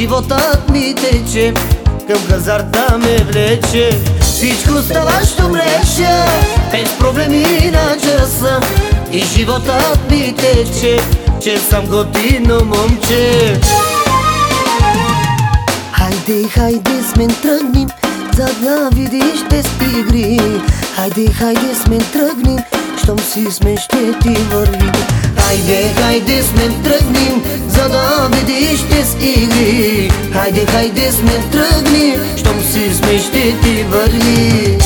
животът ми тече, към хазарта ме влече. Всичко става, щом реша, без проблеми на часа. И животът ми тече, че съм готино момче. Хайде, хайде с мен тръгнем, за да видиш тези игри. Хайде, хайде с мен тръгнем, щом си сме ще ти върви. Хайде, хайде с мен тръгнем, за да видиш тези игри. Хайде, хайде с мен тръгнем, щом си сме ще ти върви.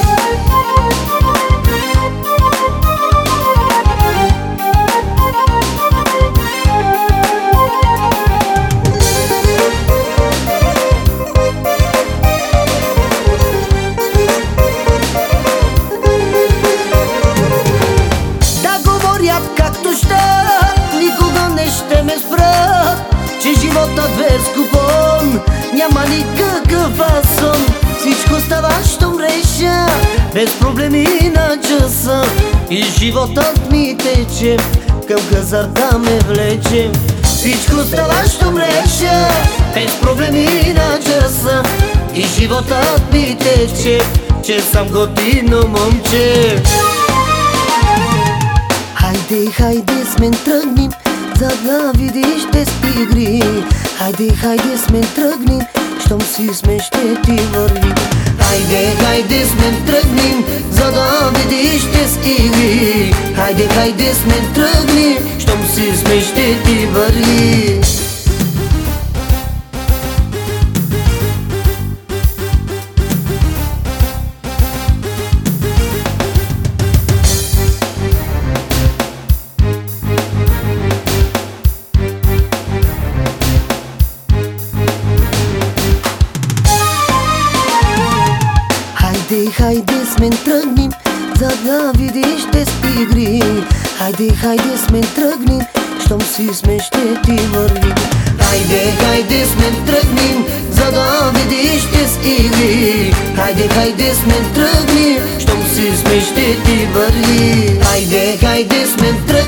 Както щат, никога не ще ме спрат, че животът без купон няма никакъв фасон. Всичко става, щом реша, без проблеми на часа. И животът ми тече, към хазарта ме влече. Всичко става, щом реша, без проблеми на часа. И животът ми тече, че съм готино момче. Хайде, хайде с мен тръгнем, за да видиш тези игри. Хайде, хайде с мен тръгнем, щом си сме ще ти върви. Хайде, хайде с мен тръгнем, за да видиш тези игри. Хайде, хайде с мен тръгнем, щом си сме ще ти върви. Хайде, хайде с мен тръгнем, за да видиш тези игри. Хайде, хайде с мен тръгнем, щом си сме ще ти върви. Хайде, хайде с мен тръгнем, за да видиш тези игри. Хайде, хайде с мен тръгнем, щом си сме ще ти върви. Хайде, хайде с мен тръгнем.